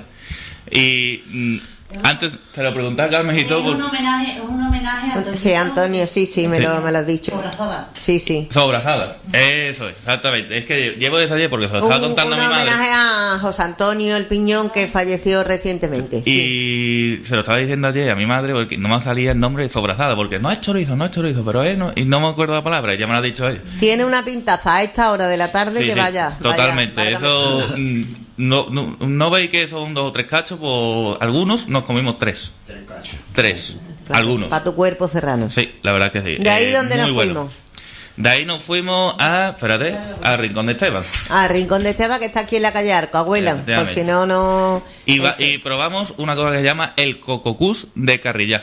Y... Mm, antes te lo preguntaba Carmen y todo. Es un homenaje, es un homenaje a Antonio. Sí, Antonio, sí, sí, me, sí. Lo, me lo has dicho. Sobrasada. Sí, sí. Sobrasada. Eso es, exactamente. Es que llevo desde ayer porque se lo estaba un, contando un a mi madre. Un homenaje a José Antonio El Piñón, que falleció recientemente. Sí. Y se lo estaba diciendo ayer a mi madre porque no me salía el nombre de Sobrasada, porque no es chorizo, no es chorizo, pero es no, y no me acuerdo la palabra, ya me lo ha dicho ella. Tiene una pintaza a esta hora de la tarde, sí, que sí, vaya. Totalmente. Vaya, eso. No, no, no veis que son dos o tres cachos, pues algunos nos comimos tres. Tres cachos. Tres. Claro, algunos. Para tu cuerpo serrano. Sí, la verdad que sí. ¿De ahí eh, dónde nos bueno. fuimos? De ahí nos fuimos a, espérate, a Rincón de Esteban. A Rincón de Esteban, que está aquí en la calle Arco, abuela. Por si no, no... Y, va, y probamos una cosa que se llama el cococús de Carrillá.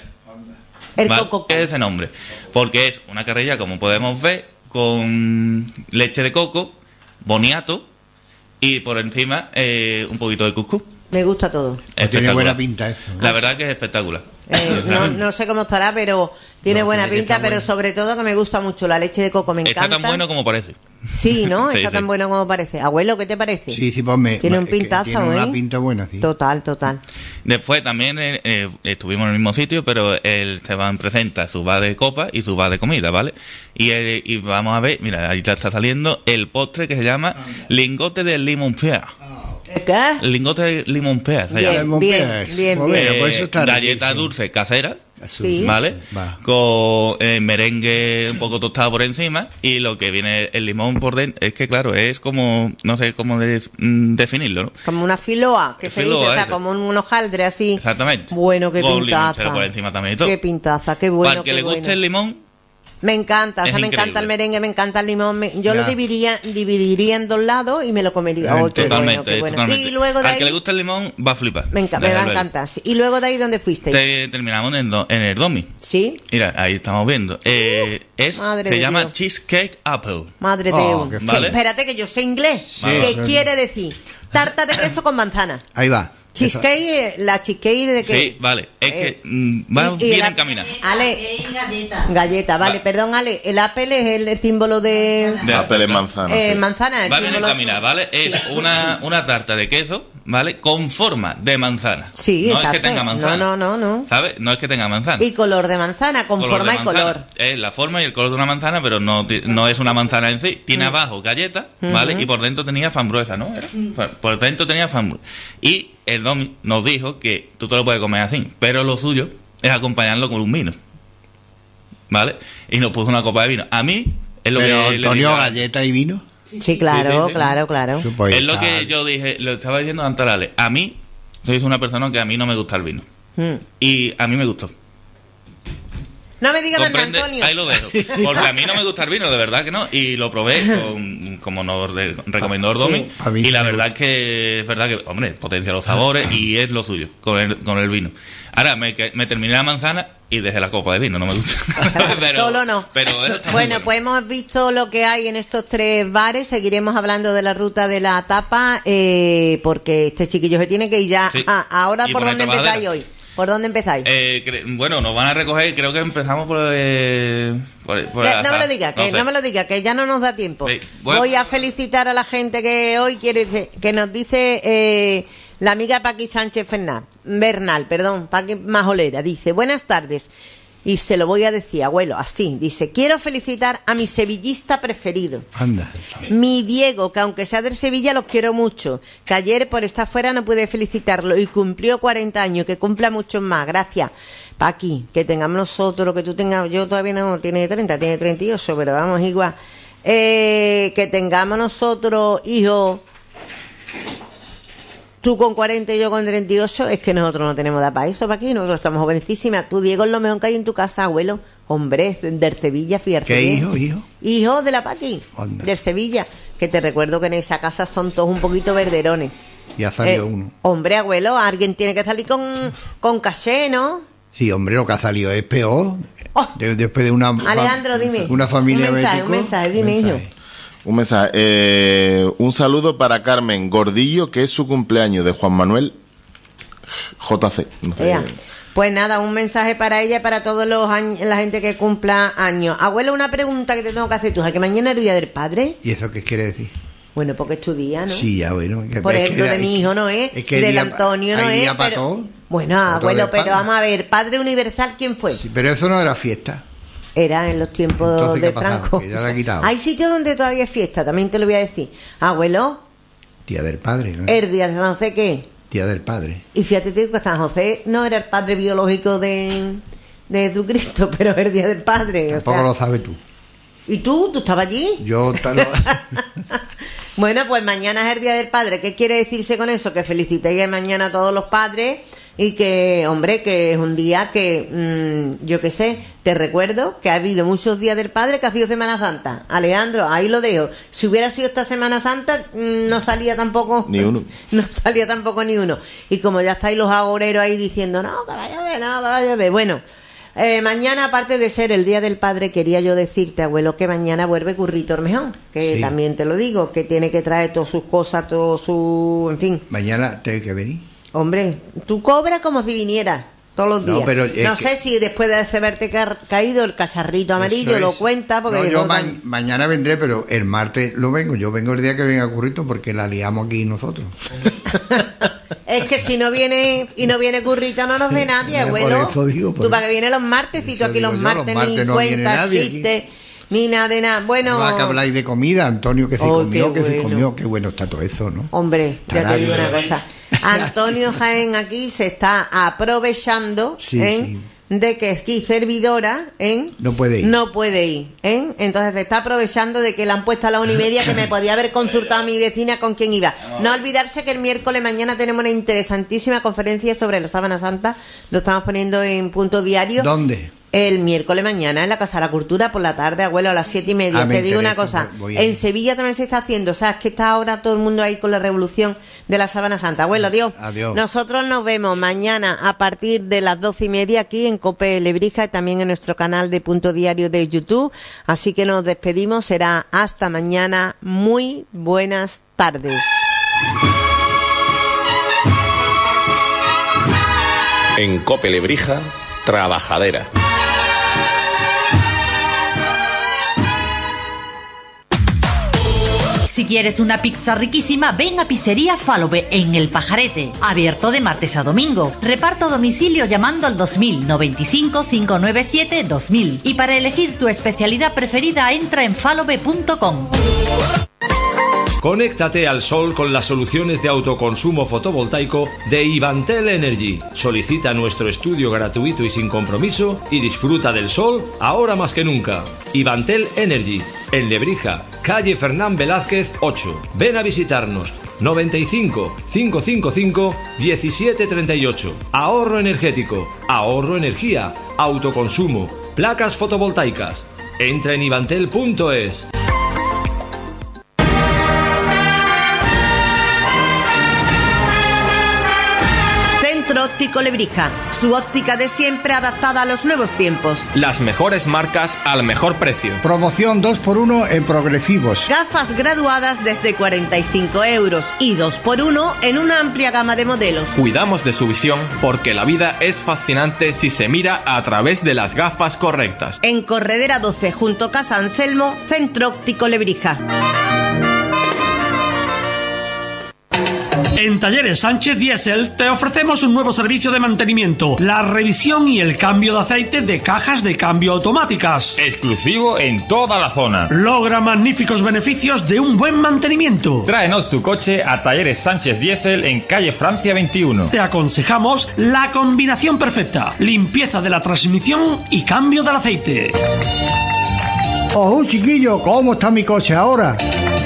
El cococús. ¿Qué es ese nombre? Porque es una carrilla, como podemos ver, con leche de coco, boniato, y por encima eh, un poquito de cuscús. Me gusta todo. Tiene buena pinta eso, ¿no? La verdad que es espectacular. Eh, no, no sé cómo estará, pero tiene no, buena tiene pinta, pero bueno. Sobre todo que me gusta mucho la leche de coco, me encanta. Está tan bueno como parece. Sí, ¿no? Sí, está sí. tan bueno como parece. Abuelo, ¿qué te parece? Sí, sí, pues me... Tiene un pintazo, tiene ¿eh? una pinta buena, sí. Total, total. Después también eh, eh, estuvimos en el mismo sitio, pero el Esteban presenta su bar de copa y su bar de comida, ¿vale? Y, eh, y vamos a ver, mira, ahí ya está saliendo el postre que se llama lingote de limón pear. ¿Qué? Lingote de limón pear. Bien, bien, bien, bien. Bueno, pues eso está galleta riquísimo. dulce casera. Sí. ¿Vale? Va. Con eh, merengue un poco tostado por encima y lo que viene el limón por dentro es que claro, es como, no sé cómo de, mm, definirlo, ¿no? Como una filoa, que se Filoa, dice, o sea, eso. como un, un hojaldre así. Exactamente. Bueno, qué Con pintaza. limonchero por encima también y todo. Qué pintaza, qué bueno, Para el que qué le guste bueno. el limón, Me encanta, o Es sea, me increíble. encanta el merengue, me encanta el limón. me- yo Ya. lo dividiría, dividiría en dos lados y me lo comería. Ya, Oh, qué totalmente, bueno, qué bueno. totalmente. Y luego de al que le ahí, guste el limón va a flipar. me, enca- me Desde va a luego. encantar. sí. Y luego de ahí, ¿dónde fuiste? Te- terminamos en, el do- en el Domi. Sí, Mira, ahí estamos viendo. Eh, es, Madre se de llama Dios. Cheesecake Apple. madre Oh, de Dios. qué Sí, fino. espérate que yo sé inglés. Sí, ¿Qué sí. quiere decir? Tarta de queso con manzana. Ahí va. Cheesecake, eh, la cheesecake de que... Sí, vale. Es Eh, que mm, va y- y bien la- encaminado. Ale, Hay galleta. galleta, vale, Va. perdón, Ale, el Apple es el, el símbolo de... De Apple es manzana. eh, sí. manzana, el Va bien símbolo... encaminada, ¿vale? Es una, una tarta de queso, ¿vale? Con forma de manzana. Sí, no exacto. es que tenga manzana. No, no, no, no. ¿Sabes? No es que tenga manzana. Y color de manzana, con Color forma de y manzana. color. Es la forma y el color de una manzana, pero no, ti- no es una manzana en sí. Tiene abajo galleta, ¿vale? Ujú. Y por dentro tenía frambuesa, ¿no? Era. Por dentro tenía frambuesa. Y el Domi nos dijo que tú te lo puedes comer así, pero lo suyo es acompañarlo con un vino. ¿Vale? Y nos puso una copa de vino. A mí es lo Pero que le Antonio, dije a- galleta y vino. Sí, claro, Sí, sí, sí. claro, claro. Eso puede Es lo estar. que yo dije, lo estaba diciendo antes a Ale. A mí, soy una persona que a mí no me gusta el vino. Mm. Y a mí me gustó. No me digas, Comprende, Antonio. ahí lo dejo. Porque a mí no me gusta el vino, de verdad que no. Y lo probé con, como nos re- recomendó Ordomi. a mí Y la sí. verdad es que es verdad que, hombre, potencia los sabores y es lo suyo con el, con el vino. Ahora me, que- me terminé la manzana y dejé la copa de vino, no me gusta. pero, Solo no. Pero eso está muy Bueno, pues hemos visto lo que hay en estos tres bares. Seguiremos hablando de la ruta de la tapa, eh, porque este chiquillo se tiene que ir ya. Sí. Ah, ahora, Y ¿por por dónde la trabajadera. empezáis hoy? ¿Por dónde empezáis? Eh, cre- bueno, nos van a recoger, creo que empezamos por... Eh, por- por Ya, el no me lo azar, diga, que sé. no me lo diga, que ya no nos da tiempo. Sí, bueno. Voy a felicitar a la gente que hoy quiere, que nos dice eh, la amiga Paqui Sánchez Fernal, Bernal, perdón, Paqui Majolera, dice, buenas tardes, y se lo voy a decir, abuelo, así, dice, quiero felicitar a mi sevillista preferido, Anda. mi Diego, que aunque sea del Sevilla, los quiero mucho. Que ayer por estar fuera no pude felicitarlo y cumplió cuarenta años. Que cumpla muchos más. Gracias. Paqui, que tengamos nosotros, que tú tengas... Yo todavía no tiene treinta, tiene treinta y ocho, pero vamos igual. Eh, que tengamos nosotros, hijos... Tú con cuarenta y yo con treinta y ocho, es que nosotros no tenemos edad para eso, Paqui. Nosotros estamos jovencísimas. Tú, Diego, es lo mejor que hay en tu casa, abuelo. Hombre, del Sevilla, fíjate. ¿Qué bien. hijo, hijo? Hijo de la Paqui, Anda. del Sevilla, que te recuerdo que en esa casa son todos un poquito verderones. Ya salió Eh, uno. Hombre, abuelo, alguien tiene que salir con, con caché, ¿no? Sí, hombre, lo que ha salido es peor. Oh. De- después de una, fa- Alejandro, dime. una familia Un mensaje, bético, un mensaje, dime, hijo. Un mensaje. Eh, un saludo para Carmen Gordillo, que es su cumpleaños, de Juan Manuel J C. No sé. Ea. Pues nada, un mensaje para ella y para todos los años, la gente que cumpla años. Abuelo, una pregunta que te tengo que hacer tú, ¿sabes que mañana es el Día del Padre? ¿Y eso qué quiere decir? Bueno, porque es tu día, ¿no? Sí, ya bueno. que- Por es que ejemplo, era- de mi hijo no es, es que el del día- Antonio no hay es, día para pero... todo. Bueno, Para todo abuelo, el pero padre. vamos a ver, Padre Universal, ¿quién fue? Sí, pero eso no era fiesta. Era en los tiempos Entonces, ¿qué de ha pasado? Franco. Que ya la ha quitado. Hay sitios donde todavía es fiesta, también te lo voy a decir. Abuelo, Día del Padre, ¿no? el día de San José, ¿qué? Día del Padre. Y fíjate tú que San José no era el padre biológico de, de Jesucristo, pero es el día del padre. O Tampoco sea. lo sabes tú. ¿Y tú? ¿Tú estabas allí? Yo te lo- Bueno, pues mañana es el Día del Padre. ¿Qué quiere decirse con eso? Que felicitéis mañana a todos los padres y que, hombre, que es un día que, mmm, yo qué sé, te recuerdo que ha habido muchos días del Padre que ha sido Semana Santa. Alejandro, ahí lo dejo. Si hubiera sido esta Semana Santa, mmm, no salía tampoco... Ni uno. No salía tampoco ni uno. Y como ya estáis los agoreros ahí diciendo, no, que vaya a ver, no, que vaya a ver. Bueno... Eh, mañana, aparte de ser el Día del Padre, quería yo decirte, abuelo, que mañana vuelve Currito Ormejón, que Sí. también te lo digo, que tiene que traer todas sus cosas, todo su... En fin, Mañana tengo que venir. hombre, tú cobras como si vinieras. todos los días. No, pero no sé que... si después de haberte ca caído el cacharrito amarillo es. lo cuenta. Porque no, yo ma tan... mañana vendré, pero el martes lo vengo. Yo vengo el día que venga Currito porque la liamos aquí nosotros. Es que si no viene y no viene Currito no nos ve nadie, abuelo. Por eso digo, por tú para que viene los martes y tú aquí los yo, martes, los martes ni no cuenta, chiste, ni nada de nada. Bueno. No, que habláis de comida, Antonio, que se oh, comió, que bueno. se comió. Qué bueno está todo eso, ¿no? Hombre, ya Tarán, te digo una cosa. Antonio Jaén aquí se está aprovechando sí, ¿eh? sí. de que aquí servidora ¿eh? no puede ir. No puede ir ¿eh? Entonces se está aprovechando de que le han puesto a la una y media, que me podía haber consultado a mi vecina con quién iba. No olvidarse que el miércoles mañana tenemos una interesantísima conferencia sobre la Sábana Santa. Lo estamos poniendo en Punto Diario. ¿Dónde? El miércoles mañana en la Casa de la Cultura por la tarde, abuelo, a las siete y media. Ah, Te digo interesa, una cosa, voy en Sevilla también se está haciendo, o sea, es que está ahora todo el mundo ahí con la revolución de la Sábana Santa. Abuelo, adiós. Adiós. Nosotros nos vemos mañana a partir de las doce y media aquí en Cope Lebrija y también en nuestro canal de Punto Diario de YouTube. Así que nos despedimos, será hasta mañana. Muy buenas tardes. En Cope Lebrija, Trabajadera. Si quieres una pizza riquísima, ven a Pizzería Falobe en El Pajarete. Abierto de martes a domingo. Reparto a domicilio llamando al dos mil noventa y cinco, cinco nueve siete, dos mil. Y para elegir tu especialidad preferida, entra en falobe punto com. Conéctate al sol con las soluciones de autoconsumo fotovoltaico de Ivantel Energy. Solicita nuestro estudio gratuito y sin compromiso y disfruta del sol ahora más que nunca. Ivantel Energy, en Lebrija, calle Fernán Velázquez ocho. Ven a visitarnos. noventa y cinco, cinco cinco cinco, diecisiete treinta y ocho. Ahorro energético, ahorro energía, autoconsumo, placas fotovoltaicas. Entra en ivantel punto es. Centro Óptico Lebrija, su óptica de siempre adaptada a los nuevos tiempos. Las mejores marcas al mejor precio. Promoción dos por uno en progresivos. Gafas graduadas desde cuarenta y cinco euros y dos por uno en una amplia gama de modelos. Cuidamos de su visión porque la vida es fascinante si se mira a través de las gafas correctas. En Corredera doce, junto a Casa Anselmo, Centro Óptico Lebrija. En Talleres Sánchez Diesel te ofrecemos un nuevo servicio de mantenimiento, la revisión y el cambio de aceite de cajas de cambio automáticas. Exclusivo en toda la zona. Logra magníficos beneficios de un buen mantenimiento. Tráenos tu coche a Talleres Sánchez Diesel en calle Francia veintiuno. Te aconsejamos la combinación perfecta, limpieza de la transmisión y cambio del aceite. ¡Oh, chiquillo! ¿Cómo está mi coche ahora?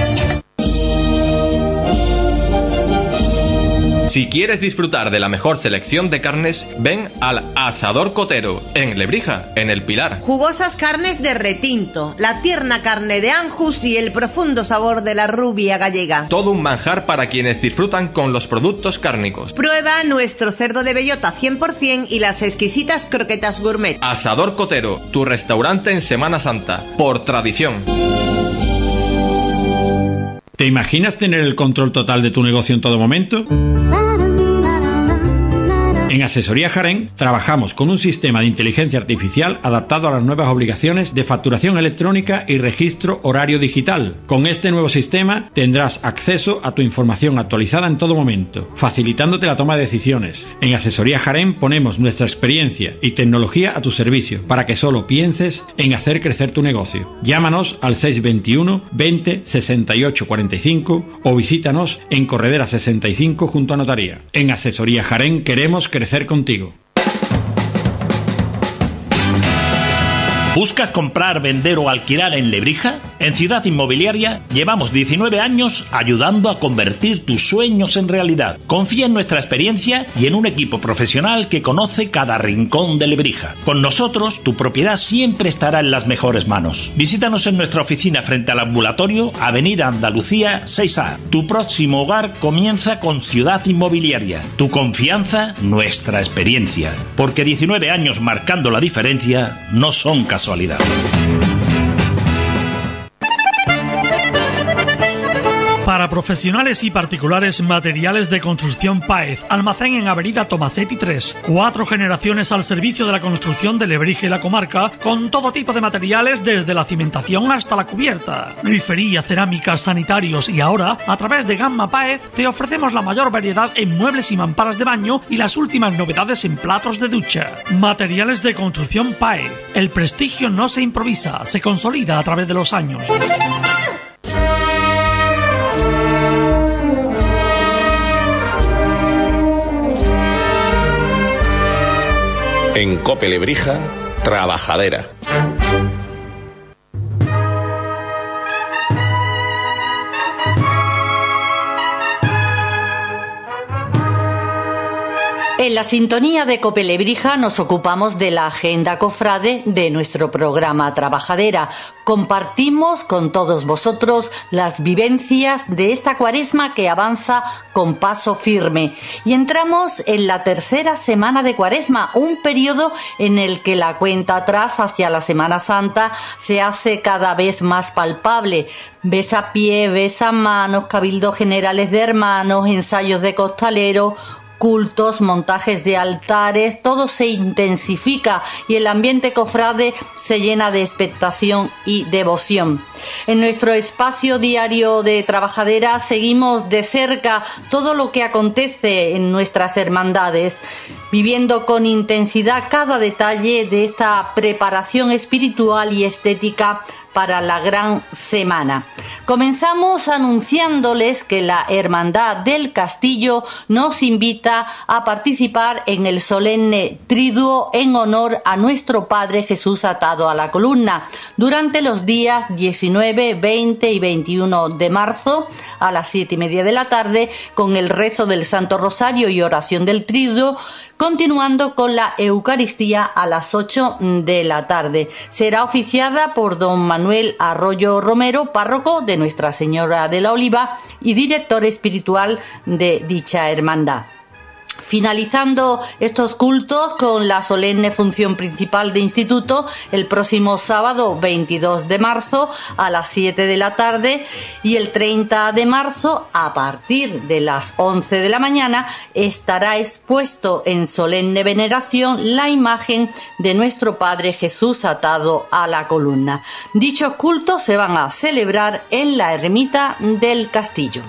Si quieres disfrutar de la mejor selección de carnes, ven al Asador Cotero, en Lebrija, en El Pilar. Jugosas carnes de retinto, la tierna carne de Anjus y el profundo sabor de la rubia gallega. Todo un manjar para quienes disfrutan con los productos cárnicos. Prueba nuestro cerdo de bellota cien por cien y las exquisitas croquetas gourmet. Asador Cotero, tu restaurante en Semana Santa, por tradición. ¿Te imaginas tener el control total de tu negocio en todo momento? En Asesoría Jaén trabajamos con un sistema de inteligencia artificial adaptado a las nuevas obligaciones de facturación electrónica y registro horario digital. Con este nuevo sistema tendrás acceso a tu información actualizada en todo momento, facilitándote la toma de decisiones. En Asesoría Jaén ponemos nuestra experiencia y tecnología a tu servicio para que solo pienses en hacer crecer tu negocio. Llámanos al seis veintiuno, veinte, sesenta y ocho cuarenta y cinco o visítanos en Corredera sesenta y cinco junto a Notaría. En Asesoría Jaén queremos crecer contigo. ¿Buscas comprar, vender o alquilar en Lebrija? En Ciudad Inmobiliaria llevamos diecinueve años ayudando a convertir tus sueños en realidad. Confía en nuestra experiencia y en un equipo profesional que conoce cada rincón de Lebrija. Con nosotros, tu propiedad siempre estará en las mejores manos. Visítanos en nuestra oficina frente al ambulatorio, Avenida Andalucía seis A. Tu próximo hogar comienza con Ciudad Inmobiliaria. Tu confianza, nuestra experiencia. Porque diecinueve años marcando la diferencia no son casualidad. Para Para profesionales y particulares, materiales de construcción Páez. Almacén en Avenida Tomasetti tres. Cuatro generaciones al servicio de la construcción de Lebrija y la comarca, con todo tipo de materiales desde la cimentación hasta la cubierta. Grifería, cerámicas, sanitarios y ahora, a través de Gamma Páez, te ofrecemos la mayor variedad en muebles y mamparas de baño y las últimas novedades en platos de ducha. Materiales de construcción Páez. El prestigio no se improvisa, se consolida a través de los años. En Cope Lebrija, Trabajadera. En la sintonía de Cope Lebrija nos ocupamos de la agenda cofrade de nuestro programa Trabajadera. Compartimos con todos vosotros las vivencias de esta cuaresma que avanza con paso firme. Y entramos en la tercera semana de cuaresma, un periodo en el que la cuenta atrás hacia la Semana Santa se hace cada vez más palpable. Besapié, besamanos, cabildos generales de hermanos, ensayos de costalero, cultos, montajes de altares, todo se intensifica y el ambiente cofrade se llena de expectación y devoción. En nuestro espacio diario de Trabajadera seguimos de cerca todo lo que acontece en nuestras hermandades, viviendo con intensidad cada detalle de esta preparación espiritual y estética para la gran semana. Comenzamos anunciándoles que la Hermandad del Castillo nos invita a participar en el solemne triduo en honor a nuestro Padre Jesús atado a la columna durante los días diecinueve, veinte y veintiuno de marzo a las siete y media de la tarde, con el rezo del Santo Rosario y oración del triduo, continuando con la Eucaristía a las ocho de la tarde. Será oficiada por don Manuel Arroyo Romero, párroco de Nuestra Señora de la Oliva y director espiritual de dicha hermandad. Finalizando estos cultos con la solemne función principal de instituto el próximo sábado veintidós de marzo a las siete de la tarde y el treinta de marzo a partir de las once de la mañana estará expuesto en solemne veneración la imagen de nuestro Padre Jesús atado a la columna. Dichos cultos se van a celebrar en la ermita del Castillo.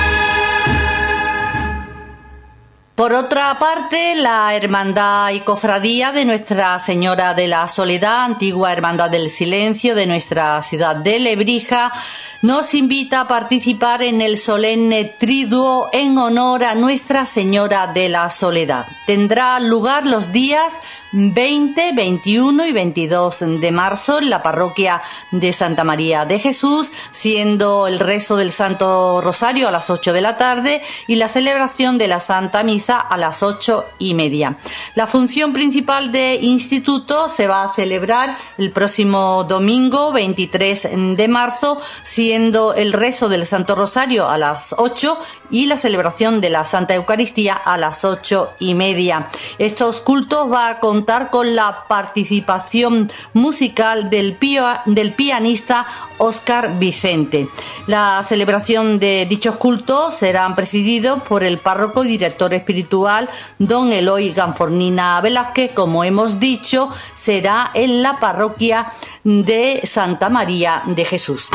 Por otra parte, la Hermandad y Cofradía de Nuestra Señora de la Soledad, antigua Hermandad del Silencio de nuestra ciudad de Lebrija, nos invita a participar en el solemne triduo en honor a Nuestra Señora de la Soledad. Tendrá lugar los días veinte, veintiuno y veintidós de marzo en la parroquia de Santa María de Jesús, siendo el rezo del Santo Rosario a las ocho de la tarde y la celebración de la Santa Misa a las ocho y media. La función principal de instituto se va a celebrar el próximo domingo veintitrés de marzo, siendo el rezo del Santo Rosario a las ocho y la celebración de la Santa Eucaristía a las ocho y media. Estos cultos va a contar con la participación musical del, pia, del pianista Óscar Vicente. La celebración de dichos cultos serán presididos por el párroco y director espiritual don Eloy Ganfornina Velázquez. Como hemos dicho, será en la parroquia de Santa María de Jesús.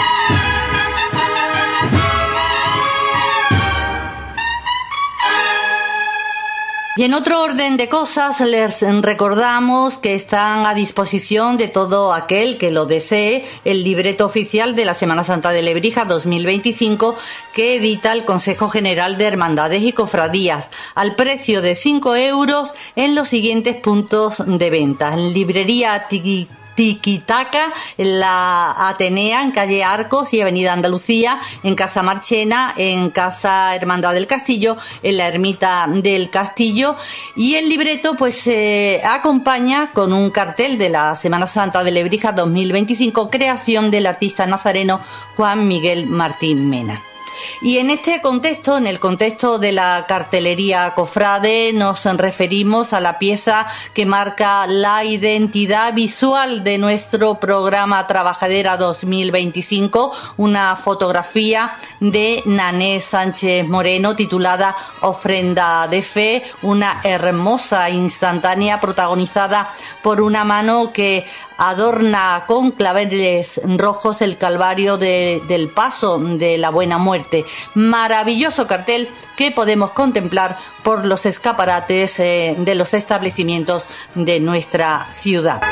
Y en otro orden de cosas, les recordamos que están a disposición de todo aquel que lo desee el libreto oficial de la Semana Santa de Lebrija dos mil veinticinco que edita el Consejo General de Hermandades y Cofradías al precio de cinco euros en los siguientes puntos de venta. En librería Tiki Tiquitaca, en la Atenea, en calle Arcos y avenida Andalucía, en Casa Marchena, en Casa Hermandad del Castillo, en la Ermita del Castillo, y el libreto pues se eh, acompaña con un cartel de la Semana Santa de Lebrija dos mil veinticinco, creación del artista nazareno Juan Miguel Martín Mena. Y en este contexto, en el contexto de la cartelería cofrade, nos referimos a la pieza que marca la identidad visual de nuestro programa Trabajadera dos mil veinticinco, una fotografía de Nané Sánchez Moreno titulada Ofrenda de Fe, una hermosa instantánea protagonizada por una mano que adorna con claveles rojos el Calvario de, del Paso de la Buena Muerte. Maravilloso cartel que podemos contemplar por los escaparates eh, de los establecimientos de nuestra ciudad.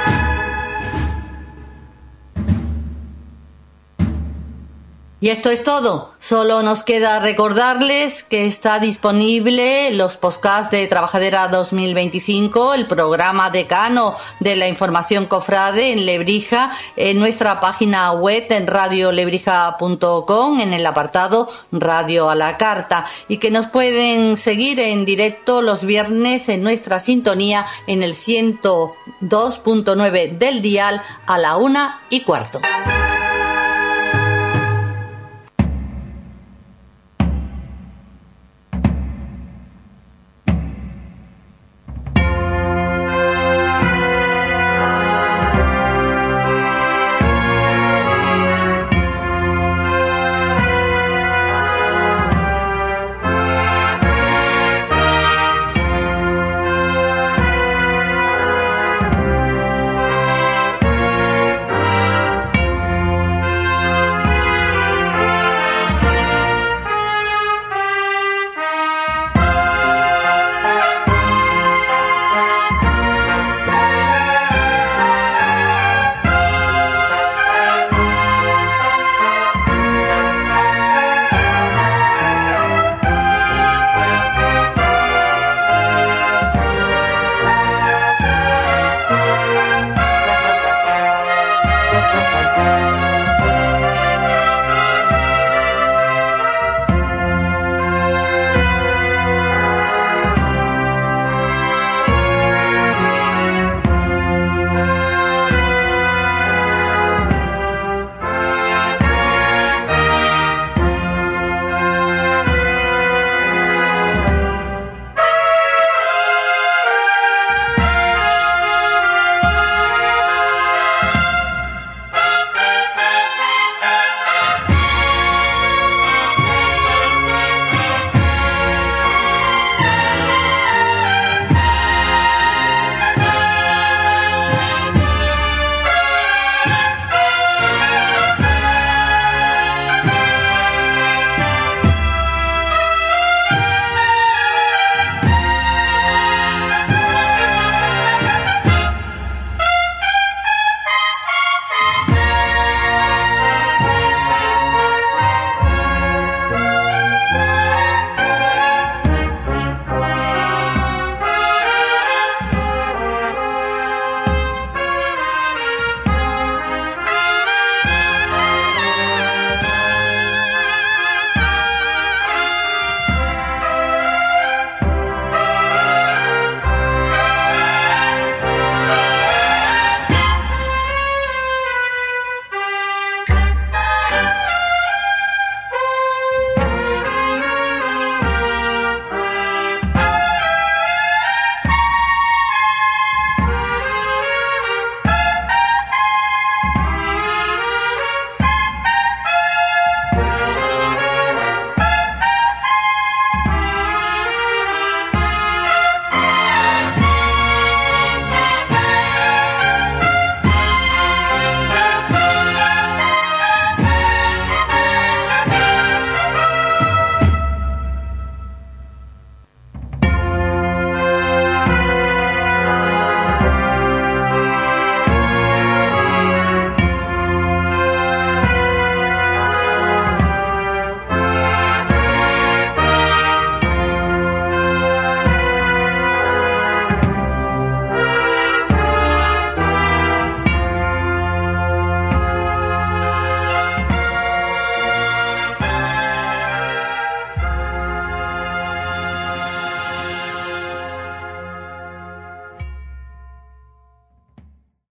Y esto es todo. Solo nos queda recordarles que está disponible los podcasts de Trabajadera dos mil veinticinco, el programa decano de la información cofrade en Lebrija, en nuestra página web en radio lebrija punto com, en el apartado Radio a la Carta, y que nos pueden seguir en directo los viernes en nuestra sintonía en el ciento dos punto nueve del dial a la una y cuarto.